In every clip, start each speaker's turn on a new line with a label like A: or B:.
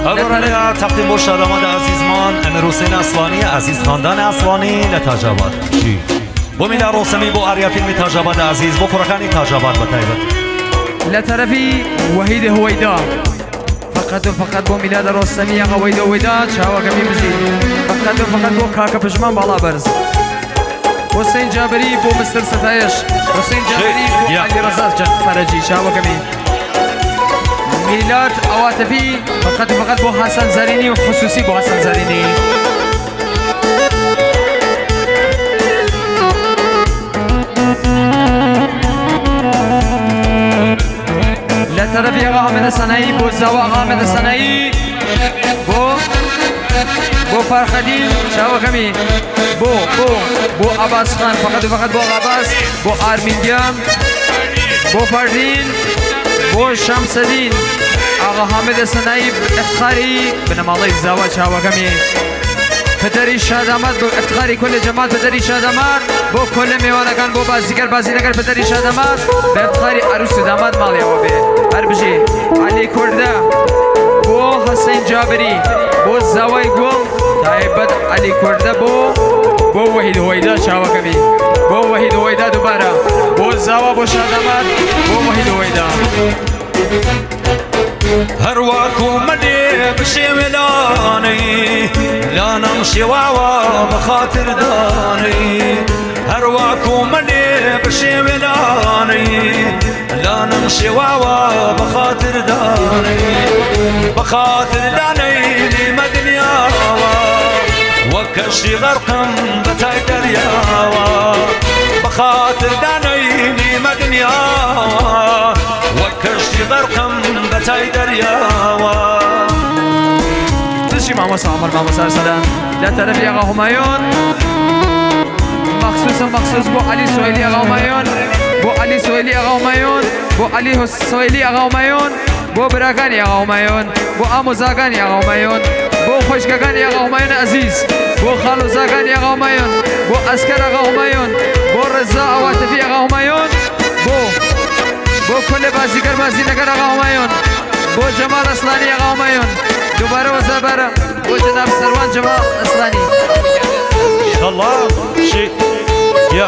A: أبرنا تقديم الشادمان عزيزمان أمير حسين أصلاني عزيز خاندان أصلاني لتاجاباد بو میلاد روسمی بو آریا فیلمی تاجاباد عزیز بو پرکانی تاجاباد بتایبت
B: لطرفی وحید هویدا فقط بو میلاد روسمی آقا هویدا چاوا کمی بجی فقط بو کاکا پشمان بالا برز حسین جابری بو مستر ستایش حسین جابری بو علی رزا فرجی چاوا کمی میلاد عواطفی فقط بو حسن زرینی و خصوصی بو حسن زرینی لطرفی آقا حامد صنعی بو زوا آقا حامد صنعی بو فرخدین شاو کمی بو عباس خان فقط بو عباس بو آرمین گیام بو فردین بو شمس الدین آقا حامد صنعی افتخاری بنمالای زوا شاو کمی پدری شادامت بو افتخاری کل جماعت پدری شادامت بو کل میوانگان بو بازیگر پدری شادامت به افتخاری عروس داماد مالی و به هر بجی علی کرده بو حسین جابری بو زوای گم تایبت علی کرده بو وحید هویدا شاوا کمی بو وحید هویدا دوباره بو زوا بو شادامت بو وحید هویدا
A: هر واکو مدی بشی ولانی لا نمشي واوا بخاطر داني هر واكو مدي بشي ولاني لا نمشي واوا بخاطر داني لما دنياوا وكشي غرقم بتاي درياوا بخاطر داني لما دنياوا وكشي غرقم بتاي درياوا
B: ماما سامر ماما سلام لا طرف آقا همایون مخصوص بو علی سویلی آقا همایون بو علی سویلی آقا همایون بو علی سویلی آقا همایون بو براگانی آقا همایون بو آموزاگانی آقا همایون بو خوشگاگانی آقا همایون عزیز بو خالوزاگانی آقا همایون بو اسکر آقا همایون بو رضا عواطفی آقا همایون بو کل بازیگر آقا همایون بو جمال اصلانی آقا همایون دوباره و زبره بو جناب سروان جمال اصلانی
A: انشالله شي يا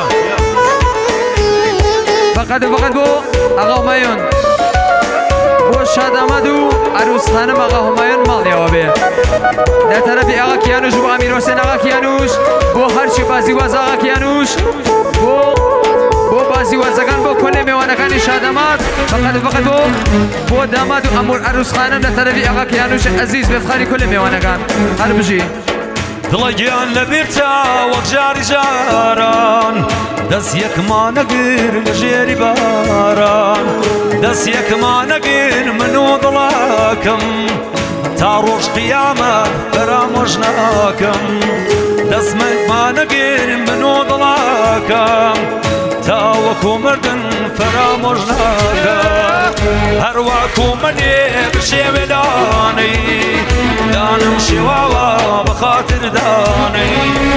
B: فقط بو آقا همایون بو شادامد و عروس خانم آقا همایون مال یابه در طرف آقا کیانوش بو امیر حسین آقا کیانوش بو هرچی بازیواز آقا کیانوش بو بازیوازگان بو کل میوانگان شادامات فقط بو داماد و امور عروس خانم در طرف آقا کیانوش عزیز بفخاری کل میوانگان هر بجی
A: دڵگیان لە بیرتا وەک جاری جاران دەست یەکمان نەگر لە ژێری باران دەست یەکمان نەگر من و دڵاکەم تا ڕۆژ قیامەت فەرامۆژ ناکەم دەستمەکمان نەگر من و دڵاکەم تا وەکو مردن فەرامۆژ ناکەم هەر واکو منێ بشێ وێلانەی دانم شواوا بخاطر داني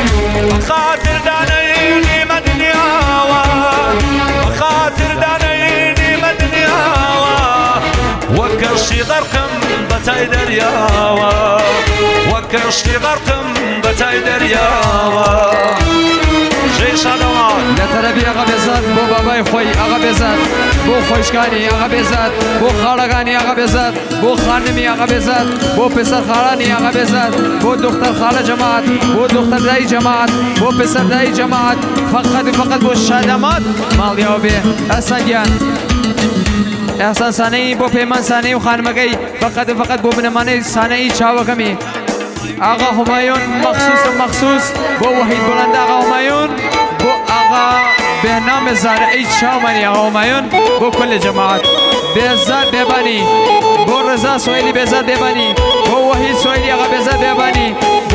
A: نيمة دنياوا بخاطر داني نيمة دنياوا وكرشي غرقم بتاي درياوا وكرشي غرقم بتاي درياوا جيش هدوان
B: لطرفی آقا بزاد بو بابای خوی آقا بزاد بو خوشگانی آقا بزاد بو خالگانی آقا بزاد بو خانمی آقا بزاد بو پسر خالانی آقا بزاد بو دختر خاله جماعت بو دختر دایی جماعت بو پسر دایی جماعت فقط بو شادامات مالیا به احسان گیان احسان ثانیی بو پیمان ثانیی و خانمگی فقط بو بنمانه ثانیی چاوکمی آقا همایون مخصوص بو وحید بلند آقا همایون بو آقا بهنام زارعی چاومنی آقا همایون بو کل جماعت بهزاد ببانی بو رضا سویلی بهزاد ببانی بو وحید سویلی آقا بهزاد ببانی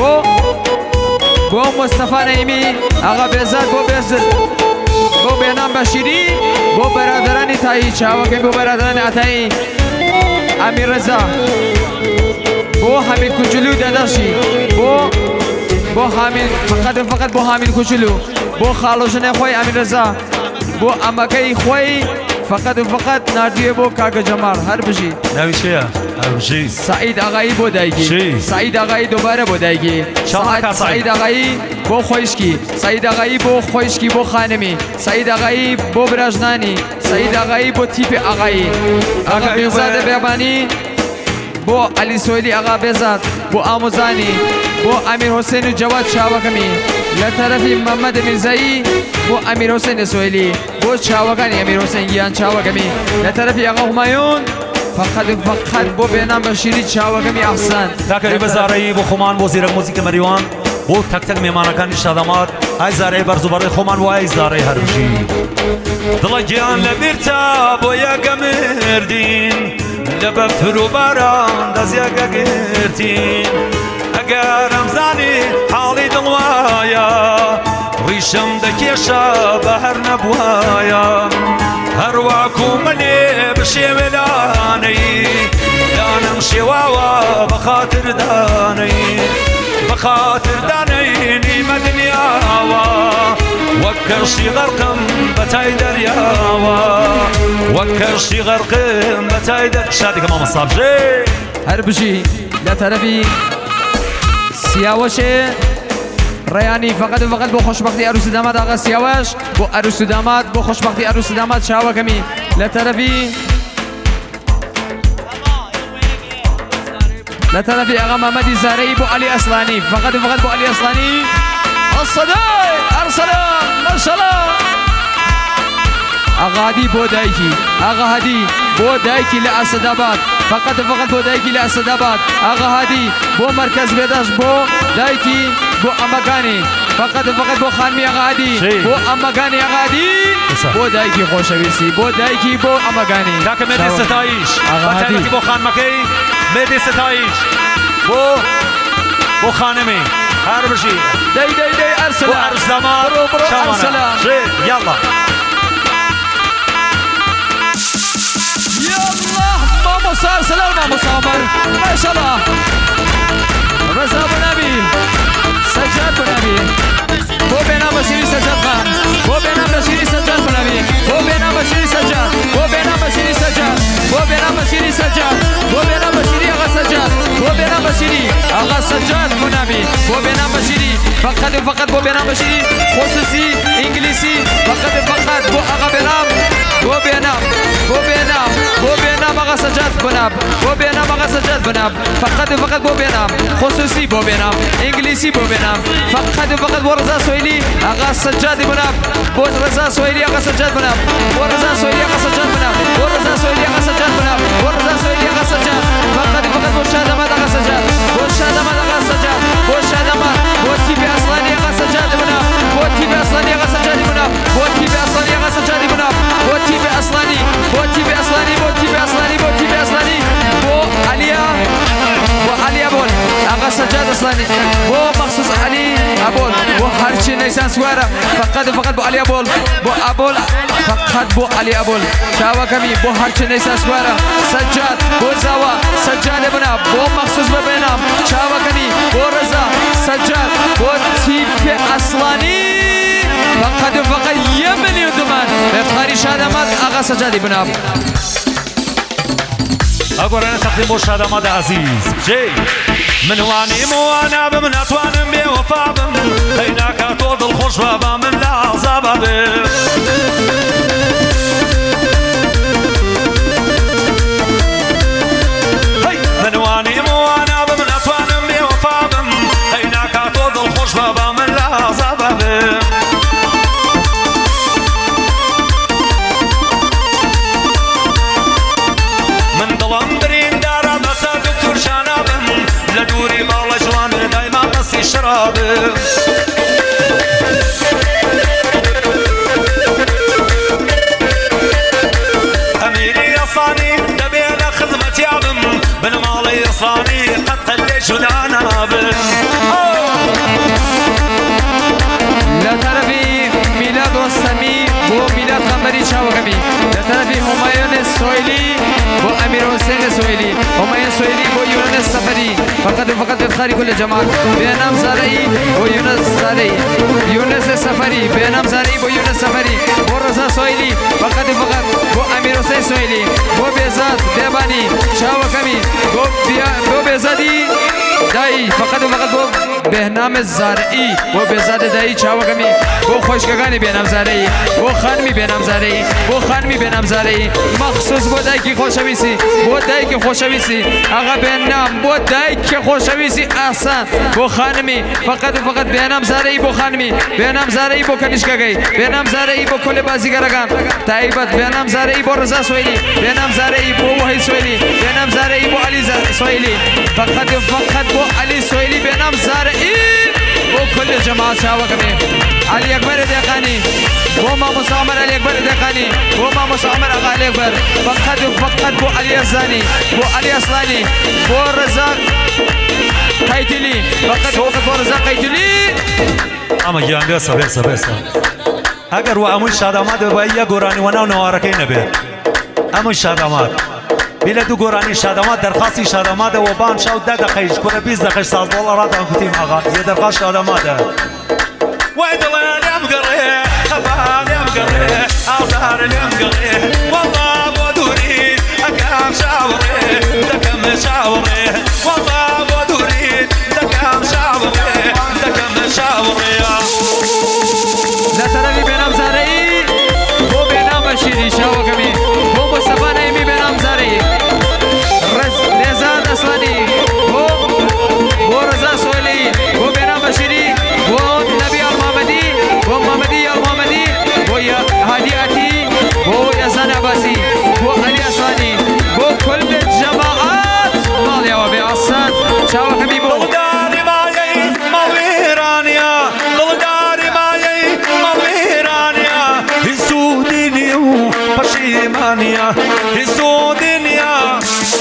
B: بو مصطفی نعیمی آقا بهزاد بو بهنام بشیری بو برادرانی تایی چاوکمی بو برادرانی عطایی امیر رضا بو حامل کوچولو داداشی بو حامل فقط بو حامل کوچولو بو خالوشن خوی امیر رضا بو امکای خوی فقط نادیه بو کاکا جمال هر بجی
A: ناوی چیه؟ ارمشی
B: سعید آقایی بو دایگی سعید آقایی دوباره بو دایگی سعید آقایی بو خویشکی سعید آقایی بو خویشکی بو خانمی سعید آقایی بو برجنانی سعید آقایی بو تیپ آقایی آقا بیزاد بیابانی بو علی سویلی آقا بیزاد بو آموزانی بو امیر حسین جواد چاوکمی لطرفی محمد میرزایی بو امیر حسین سویلی بو چاوکانی امیر حسین گیان چاوکمی لطرفی آقا همایون فقط بو بینام بشیری چاوکمی احسان
A: تاکری بزاری بو خمان بو زیرک موزیک مریوان بو تک تک میمانکانی شادامات ای زاره برزوباره خمان و ای زاره هرمشی دل گیان لبیرتا بو یکا مردین لبفتر و باران دز یکا گرتین اگر امزانی حالی دلوایا ریشم دکیشا بهر نبوایا هر واکو منی بشیولانی دانم شواوا بخاطر دانی بخاطر دانی نیم دنیاوا وکرشی غرقم بتای دریاوا وکرشی غرقم بتای در شادی که ماما صاحب جی
B: هر بجی لطرفی سیاوش ریانی فقط و فقط بو خوشبختی عروس داماد آقا سیاوش بو عروس داماد بو خوشبختی عروس داماد شاوا کمی لطرفی آقا محمدی زارعی بو علی اصلانی فقط و فقط بو علی اصلانی الصدای ارسلام ماشاءالله آقا هدی بو دایکی آقا هدی بو دایکی لاسداباد فقط و فقط بو دایکی لاسداباد آقا هدی بو مرکز بیداش بو دایکی بو امگانی فقط و فقط بو خانمی آقا هدی بو امگانی آقا هدی بو دایکی خوشویسی بو دایکی بو امگانی
A: تاکه مدی ستایش بطایبتی بو خانمکی مدی ستایش بو خانمی هر بشی
B: دی ارسلا
A: بو عرس داماد شامانا یلا مامو صار سلام مامو صامر ما شاء الله رضا ابو نبيل سجاد ابو نبيل بو بينا بشيري سجاد خان بو بينا بشيري سجاد ابو نبيل بو بينا بشيري سجاد بو بينا بشيري سجاد بو بينا بشيري سجاد بو بينا بشيري اغا سجاد بو بينا بشيري اغا سجاد ابو نبيل بو بينا بشيري فقط بو بينا بشيري خصوصي انجليزي فقط بو اغا بينام بو بينام اغا سجاد بناب بو بينام اغا سجاد بناب فقط بو بينام خصوصي بو بينام انجليزي بو بينام فقط بو رضا سويلي اغا سجاد بناب بو رضا سويلي اغا سجاد بناب بو رضا سويلي اغا سجاد بناب بو رضا سويلي اغا سجاد بناب بو رضا سويلي اغا سجاد فقط بو شادمات اغا سجاد بو شادمات اغا سجاد بو شادمات بو تيبي اصلاني اغا سجاد بناب بو تيبي اصلاني اغا سجاد بناب بو تيبي اصلاني اغا سجاد بناب بو تيبي اصلاني بو تيبي اصلاني بو تيبي اصلاني بو تيبي اصلاني بو علي ابول اغا سجاد اصلاني بو مخصوص علي ابول بو هرشي نيسان سوارة فقط بو علي ابول بو ابول فقط بو علي ابول شاوا كمي بو هرشي نيسان سوارة سجاد بو زاوا سجاد بنا بو مخصوص ببينام شاوا كمي بو رزا سجاد بو تيب اصلاني فقط يمني ودمان بفخاري شادمات اغا سجادي بناب اقول انا تقديم شادمات عزيز جي من واني موانا بمن اتوانم بوفا بم بينك طول الخوش بابا من لا عذاب من واني موانا بمن اتوانم بوفا بم بينك طول الخوش بابا من لا عذاب لدوري بالا جوان دايما قصي شراب أميري يصاني دبينا خدمة يابم بن مالي يصاني قد قلي جدانا لا تعرفي ميلاد والسمي بو ميلاد خمري شاوغمي لا تعرفي همايون السويلي بو أمير حسين السويلي همايون السويلي بو يونان السفري فقط فقط افتخاری کل جماعت بینام زارعی و یونس زارعی یونس سفری بینام زارعی و یونس سفری و رضا سویلی فقط فقط و امیر حسین سویلی و بیزاد بیبانی شاو کمی و بیزادی دایی فقط فقط و بهنام زارعی و بیزاد دایی شاو کمی و خوشگانی بینام زارعی و خانمی بینام زارعی و خانمی بینام زارعی مخصوص بو دایی که خوشویسی بو دایی که خوشویسی آقا بینام بو دایی که خوشویسی احسن بو خانمی فقط و فقط بینام زارعی بو خانمی بینام زارعی بو کنیشکگی بینام زارعی بو کل بازیگرگان تایبت بینام زارعی بو رضا سویلی بینام زارعی بو وحید سویلی بینام زارعی بو علی سویلی فقط و فقط بو علی سویلی بینام زارعی بو کل جماعت شاوکمی علی اکبر دقانی بو ما مصامر علی اکبر دقانی بو ما مصامر آقا علی اکبر فقط و فقط بو علی ازانی بو علی اصلانی بو رضا قیتلی فقط و فقط بو رضا قیتلی
C: اما گیانگه سبه اگر و اموی شادامات با یا گورانی و نو نوارکی نبید اموی شادامات بیله دو گورانی شادامات درخواستی شادامات و بان شاو 10 دقیقه کنه 20 دقیقه ساز بالا را دام کتیم آقا یه درخواست شادامات وای دلانم گره خبانم گره آزارم گره والله بدوري اكام شاوري دكم شاوري والله بدوري دكم شاوري دكم شاوري
A: لا ترى بينام زارعي بو بينام شيري شاوكمي بو مصطفى نعيمي بينام زارعي رزان اصلاني بو رضا سويلي بو بينام شيري بو نبي المحمدي بو محمدي المحمدي بو هادي اتي بو يزان عباسي بو علي اصلاني بو كل الجماعات ماليا وبي عصان شاوكمي بو
C: دلداري مايي ماليرانيا دلداري مايي ماليرانيا هسودينيو بشيمانيا هسودينيا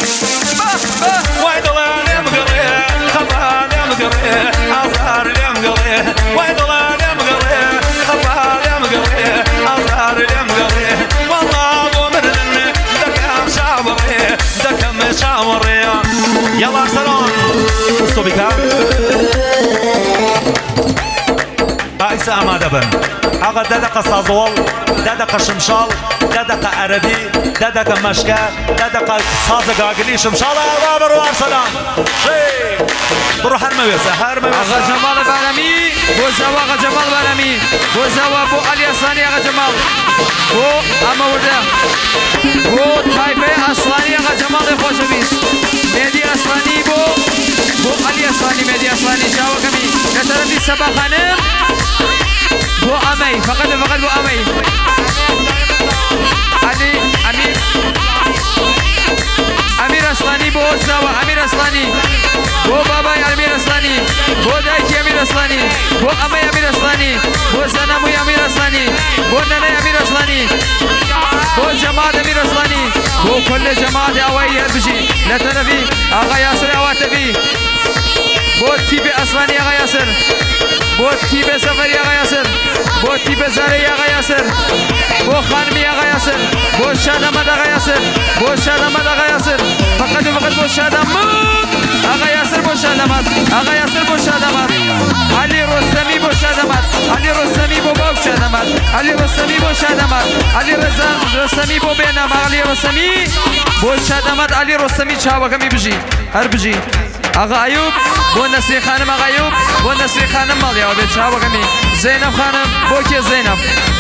C: ويد الله مقري خبان مقري أزهر مقري ويد الله مقري خبان مقري أزهر مقري والله بمرن دكم شاوري دكم شاوري يلا سلام صبيكا عيسى أمادة بن أغا ددق صازوال ددق شمشال ددق عربي ددق مشكا ددق صاز قاقلي شمشال أغا بروار سلام شيء برو هرمي ويسا هرمي ويسا
A: أغا جمال بارمي بو زوا أغا جمال بارمي بو زوا بو علي أصلاني أغا جمال بو أما ورده بو طايفة أصلاني أغا جمال خوشبيس مهدي أصلاني بو علي أصلاني مهدي أصلاني شاوة كمي نترفي سبا خانم بو أمي فقط بو أمي علي أمير أصلاني بو زوا أمير أصلاني بو باباي أمير أصلاني بو دايكي أمير أصلاني بو أمي أمير أصلاني بو زنموي أمير أصلاني بو نني أمير أصلاني بو جماعة أمير أصلاني بو كل جماعة أوائي هربجي لتنفي آغا ياسر أواتفي بو تيبي أصلاني آغا ياسر بو تيبي سفري آغا ياسر بو تيبي زاري آغا ياسر بو خانمي آغا ياسر بو شادمت آغا ياسر بو شادمت آغا ياسر فقط بو شادمت آغا ياسر بو شادمت آغا ياسر بو شادمت علي رستمي بو شادمت علي رستمي بو باب شادمت علي رستمي بو شادمت علي رستمي بو بينام علي رستمي بو شادمت علي رستمي چاوكمي بجي هر بجي آقا ایوب بو نصری خانم آقا ایوب بو نصری خانم مالیا و بیت چاوکمی زینب خانم بو کی زینب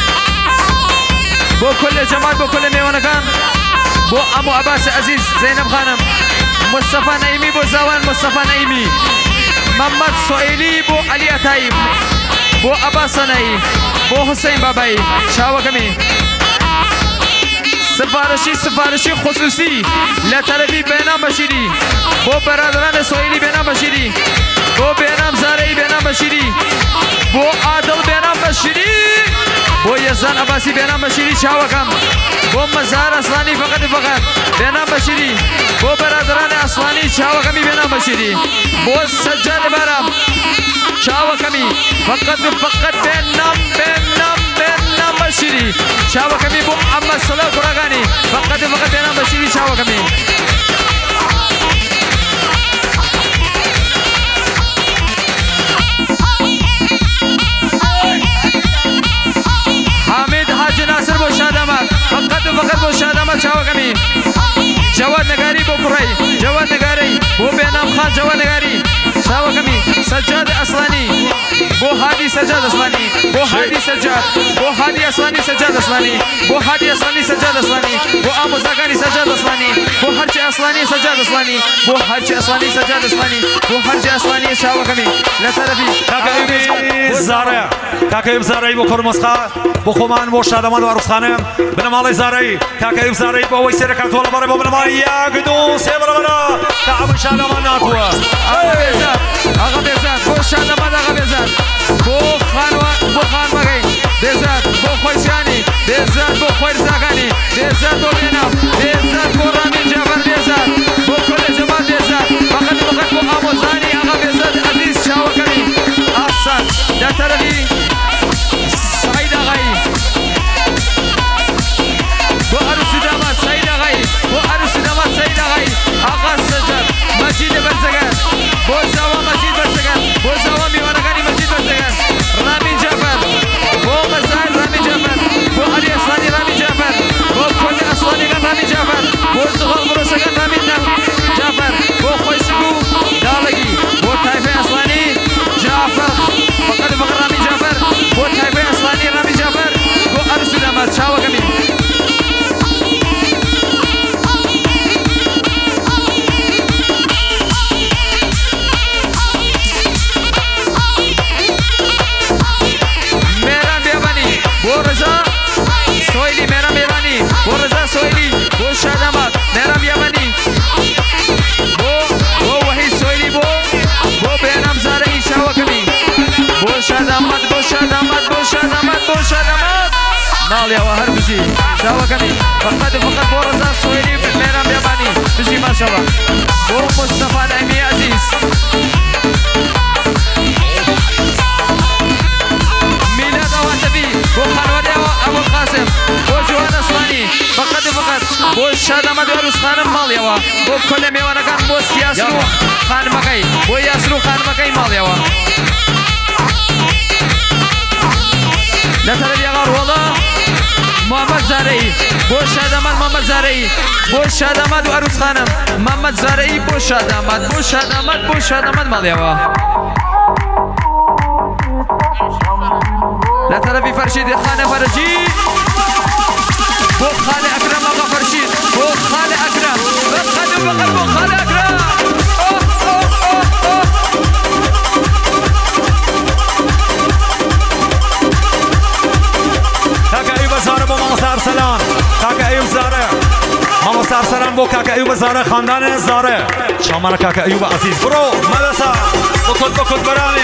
A: بو کل جماعت بو کل میوانکان بو امو عباس عزیز زینب خانم مصطفى نعیمی بو زوان مصطفى نعیمی محمد سوئیلی بو علی عطایی بو عباس نعی بو حسین بابایی چاوکمی سفارشی خصوصی لطرفی بینام بشیری بو برادران سوئیلی بینام بشیری بو بینام زارعی بینام بشیری بو عادل بینام بشیری بو یزدان عباسی بینام بشیری چاوکم بو مزار اصلانی فقط بینام بشیری بو برادران اصلانی چاوکمی بینام بشیری بو سجاد بارم چاوکمی فقط بینام بشیری چاوکمی بو اما صلاح قرآنی فقط بینام بشیری چاوکمی
B: كمي جواد نقاري بكري جواد نقاري بو بينام خان جواد نقاري شاوة كمي سجاد أصلاني بو هادي سجاد أصلاني بو هادي سجاد بو هادي أصلاني سجاد أصلاني بو هادي أصلاني سجاد أصلاني بو أمو زاقاني سجاد أصلاني بو هرشي أصلاني سجاد أصلاني بو هرشي أصلاني سجاد أصلاني بو هرشي أصلاني شاوة كمي لا تلفي
C: كاكايب زارع كاكايب زارعي بو كرمسخا بو خمان بو شادمان و عروس خانم بنمالي زارعي كاكايب زارعي بو ويسير كارتولا باري بو بنمالي ياقدو سيبرا بنا تعب شادمان ناتوا
B: آقا بزاد بو شادمان آقا بزاد بو خان مگی بزاد بو خوشگانی بزاد بو خوش زاگانی بزاد بو بینام بزاد بو رامین جعفر بزاد بو کل جماعت بزاد فقط بو آموزانی آقا بزاد عزیز شاو کمی احسن در طرفی سعید آقایی بو عروسی داماد سعید آقایی بو عروسی داماد سعید آقایی آقا سجاد مجید برزگان بو زوا مجید برزگان بو زوا میوانگانی مجید برزگان رامین جعفر بو مزار رامین جعفر بو علی اصلانی رامین جعفر بو کل اصلانیگان رامین جعفر بو زغال بروشگان رامین جعفر بو خوشگو دالگی بو تایفه اصلانی جعفر فقط رامین جعفر بو تایفه اصلانی رامین جعفر بو عروسی داماد شاوه کمی سويلي ميرام إيراني بو رضا سويلي بو شادامات ميرام يمني بو وحيد سويلي بو بينام زارعي شاوة كمي بو شادامات بو شادامات بو شادامات بو شادامات ناليا وهر بجي شاوة كمي فقط بو رضا سويلي ميرام يمني بجي ما شاء الله بو مصطفى نعيمي عزيز ميلاد واتبي بو خانوادي أبو القاسم بو جوان أصلاني فقط بو شادامات وعروس خانم ماليوا بو كل ميوانكان بو ياسرو خان مكي بو ياسرو خان مكي ماليوا لا ترى يا غار والله محمد زارعي بو شادامات محمد زارعي بو شادامات وعروس خانم محمد زارعي بو شادامات ماليوا لا ترى في فرشيد خانة فرجي بو خالي أكرم أبغى فرشيد بو خالي أكرم بقدم بو خالي أكرم
C: كاكا أيوب زارع بو ماما صار سلام كاكا أيوب زارع ماما صار سلام بو كاكا أيوب زارع خاندان زارع شامانا كاكا أيوب عزيز برو مدرسة بكت برامي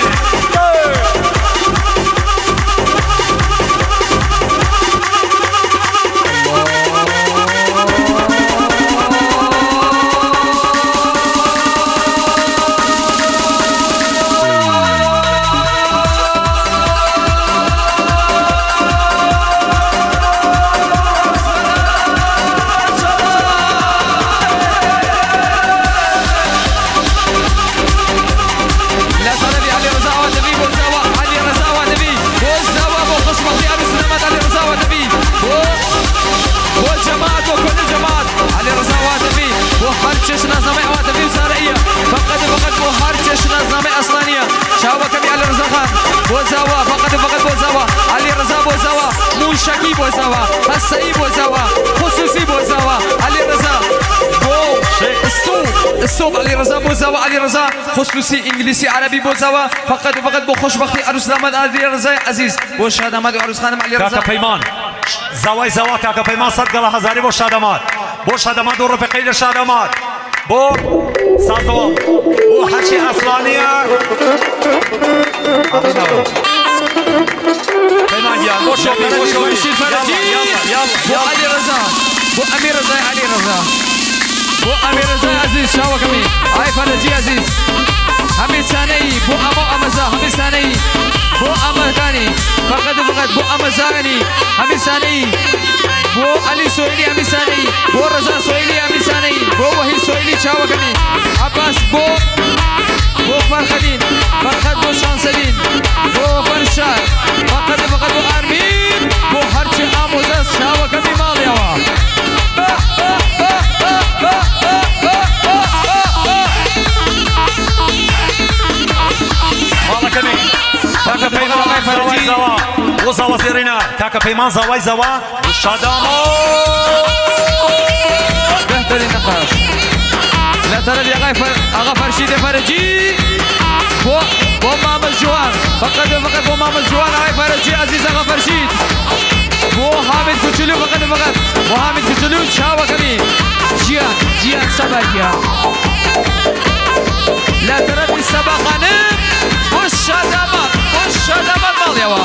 B: هرچش نظامي عواطفي وزارعية فقط بو هرچش نظامي أصلانية شاوة كمي علي رضا خان بو زاوا فقط بو زاوا علي رضا بو زاوا موشكي بو زاوا حسائي بو زاوا خصوصي بو زاوا علي رضا بو السوق علي رضا بو زاوا علي رضا خصوصي إنجليزي عربي بو زاوا فقط بو خوشبختي عروس داماد علي رضا عزيز بو شادامات وعروس خانم علي رضا
C: كاكا بيمان زوا كاكا بيمان صدق الله هزاري بو شادامات و رفقين شادامات بو سازوا بو حشي أصلانية بيمان يا بو شوبي يلا
B: بو علي رضا بو أمير رضا علي رضا بو أمير رضا عزيز شاوة كمي هاي فرجي عزيز همي ثاني بو أمزا همي ثاني بو أمكاني فقط بو أمزاني همي ثاني بو علي سويلي همي ثاني بو رضا سويلي همي ثاني بو وحيد سويلي شاوة كمي عباس بو فرخدين فقط بو شانسلين بو فرشاد فقط بو أرمين بو هرشي آموزاز شاوة كمي ماليوا
A: فرجي
C: وزوا زيرينا كاكا بيمان زواي زوا والشادامو
A: بهترين نقاش لا ترى يا اغا فرشيد فرجي بو مامل جوان فقط بو مامل جوان اغا فرجي عزيز اغا فرشيد بو حامد كوچلو فقط بو حامد كوچلو شاوا كمي جيان سبا جيان لا ترى السبا خانم والشادمات مال يوا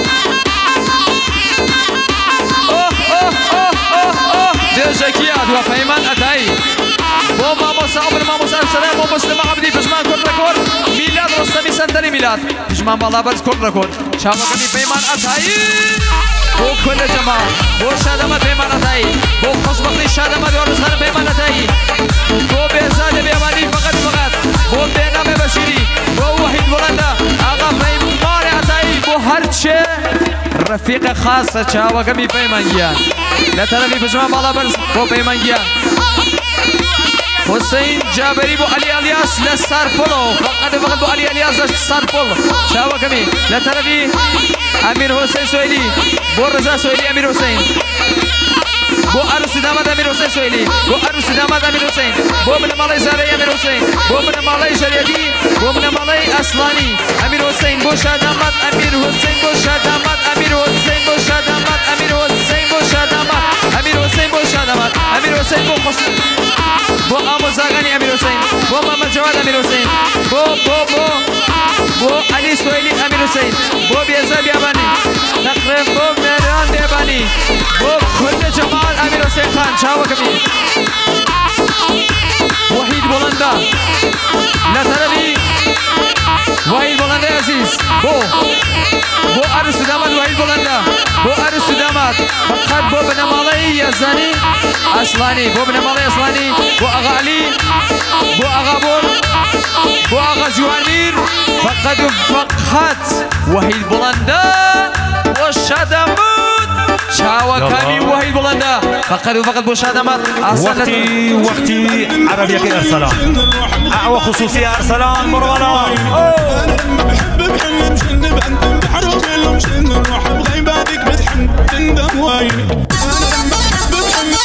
A: ديجاكيات وفيمان أتاي بو ماموسا عمر ماموسا السلام بو مسلم عبدي بجمان كل ركورد ميلاد رستمي سنتري ميلاد بجمان بالله برز كل ركورد شافا كمي فيمان أتاي بو كل جماعة بو شادمات فيمان أتاي بو خوشبختي شادمات ورزخان فيمان أتاي بو بيزاد بيماني فقط بو بينام بشيري بو وحيد بلندا آغا فيمان أتاي بو هرچه رفيق خاصة شاوا كمي فيمان جيان لا ترى لي بجمع بالا برز بو بيمان جيان حسين جابري بو علي الياس لسار بولو فقط بو علي الياس لسار بولو شاوا كمي لا ترى لي امير حسين سويلي بو رضا سويلي امير حسين بو عروس داماد امير حسين سويلي بو عروس داماد امير حسين بو من مالي زاري امير حسين بو من مالي شريعتي بو من مالي اصلاني امير حسين بو شادامات امير حسين بو شادامات امير حسين بو شادامات امير حسين بو شادامات امير حسين بو شادامات امير حسين بو خوش بو آموزاغاني امير حسين بو محمد جواد امير حسين بو علي سويلي امير حسين بو بيزا بياباني تقريب بو ميران بياباني بو كل جمال امير حسين خان شاوا كمي وحيد بولندا لا ترى وحيد بولندا يا عزيز بو عروس داماد وحيد بولندا بو عروس داماد فقط بو بنمالي يزاني اصلاني بو بنمالي اصلاني بو اغا علي بو اغا بور بو اغا جوانير فقط وحيد بولندا والشادمات شاوا كامي وحيد بولندا فقط بو شادمات
C: وقتي عربية كأرسلان أعوى خصوصية أرسلان مرولا
D: بحب بحلم شن بأنتم بحرب لهم شن نروح بغيباتك بتحن تندم واينك أنا بحب بحلم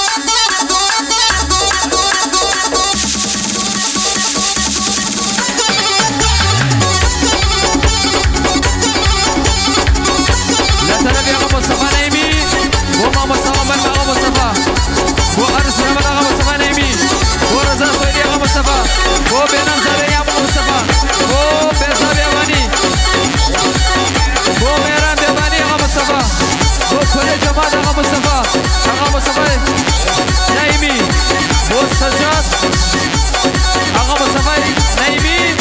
A: لا تنبي أغا مصطفى نايمي بو ما مصطفى بل أغا مصطفى بو أرس رمض أغا مصطفى نايمي بو رزا سويدي أغا مصطفى بو بينام زاري أغا مصطفى بو بيزا بيواني بو ميران بيواني أغا مصطفى بو كل جماعة أغا مصطفى نايمي بو سجاد أغا مصطفى نايمي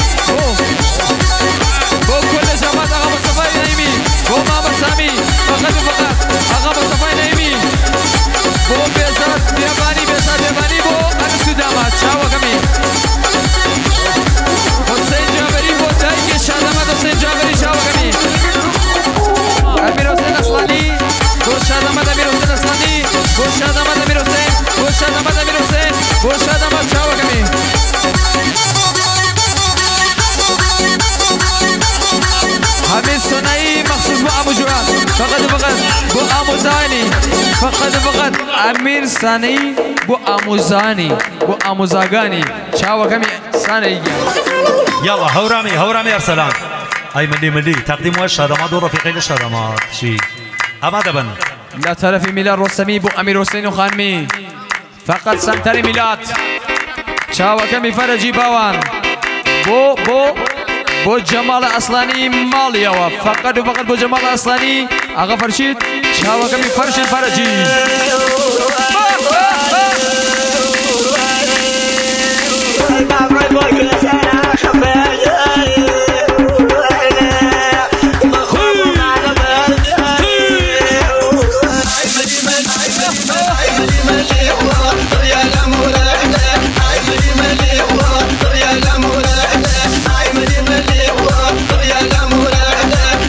A: بو كل جماعة أغا مصطفى نايمي بو ماما سامي فقط أغا مصطفى نايمي بو بيزاد بيواني بو أرس داماد شاوا كمي حسين جابري بو تايكي شادمات حسين جابري شاوا كمي امير حسين اصلاني بو شادمات امير حسين اصلاني بو شادمات امير حسين بو شادمات امير حسين بو شادمات شاوا كمي حميد صنعي مخصوص بو ابو جواد فقط بو آموزاني فقط امير صنعي بو آموزاغاني شاوا كمي صنعي
C: يلا هورامي أرسلان أي ملي تقديم الشادمات ورفيقين الشادمات شي أما دبن
A: لا ترى في ميلاد رستمي بو امير حسين وخانمي فقط سنتري ميلاد شاوا كمي فرجي باوان بو جمال اصلاني ماليا فقط بو جمال اصلاني اغا فرشيد شاوا كمي فرشيد فرجي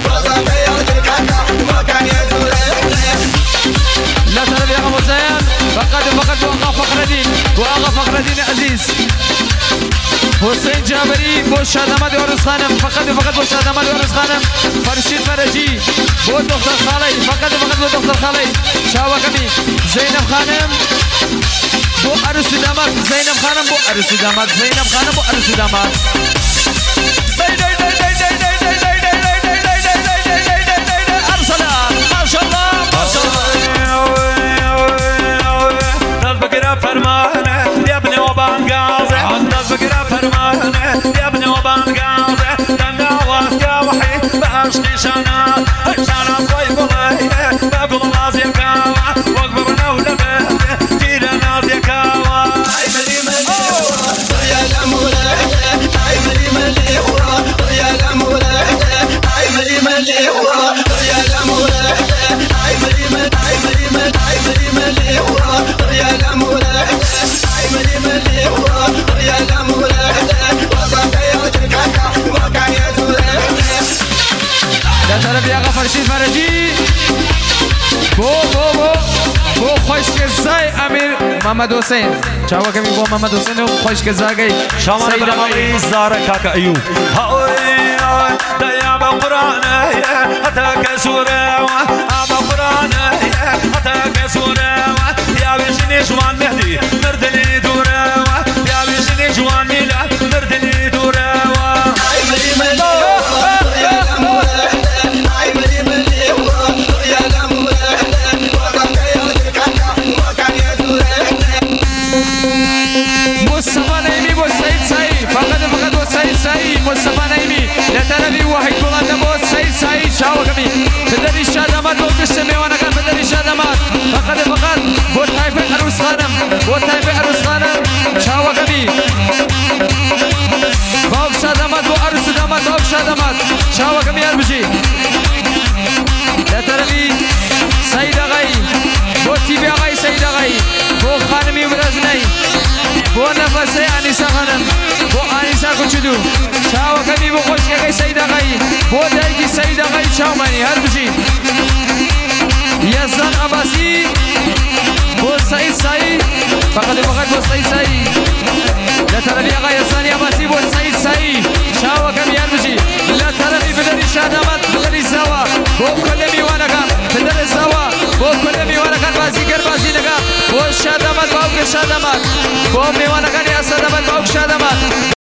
A: لا ترى يا ابو زين
B: حسین جابری بو شادامد عروس خانم فقط و فقط بو شادامد عروس خانم فرشید فرجی بو دختر خالی فقط و فقط بو دختر خالی شاوکمی زینب خانم بو عروس داماد زینب خانم بو عروس داماد زینب خانم بو عروس داماد ارسلان ما شاء الله ما شاء الله
C: ناس بقرا فرمانه يا ابني وبانقاضه ناس بقرا فرمانه يا ابني وبانقاضه لنا واسيا وحيد بعشقي شانا شانا طيب والله بقول الله زي كاوه واكبرنا ولا بيه تيلا ناس يا كاوه
D: يا الاموره هاي ملي ملي ورا يا الاموره هاي ملي ملي ورا يا الاموره هاي ملي ملي هاي ملي ملي هاي ملي ملي ورا يا الاموره هاي ملي ملي ورا يا الاموره وصلت يا كاكا وكا يا زوره
B: لا طرف يا فرشید فرجی بو خوش کزای امیر محمد حسین چاوا کمی بو محمد حسین خوش کزای
C: شامان برمالي زارك كاكا أيوب هاوي دايا بقرآن هتاك سورة أبا قرآن هتاك سورة يا بيشني جوان مهدي مردني دورة يا بيشني جوان ميلا مردني دورة
D: هاي ملي ملي يا الاموره هاي ملي ملي يا الاموره وصلت يا كاكا وكا يا زوره
B: مصطفى نعیمی با سعید سعید فقط با سعید سعید مصطفى نعیمی لطرفی واحد بلنده با سعید سعید شاو کمی پدری شادامات با کشت میوانه کن پدری شادامات فقط با طایف عروس خانم با طایف عروس خانم شاو کمی باو شادامات با عروس دامات باو شادامات شاو کمی هر بجی لطرفی سعید آقایی با تیبی آقایی سعید آقایی با خانمی برزنی بو نفسه آنیسا خانم بو آنیسا کچدو شاو کمی بو خوش که سعید آقایی بو دایکی سعید آقایی چاو منی هر بجی یزدان عباسی بو سعید سعید فقط با سعید سعید لطرفی آقای یزدانی عباسی بو سعید سعید شاو کمی هر بجی لطرفی پدری شادامات پدری زوا بو کل میوانه کن پدر زوا بو کل میوانه کن بازیگر بازی نگا بو شادامات باوک شادامات بو میوانه کن یا شادامات باوک شادامات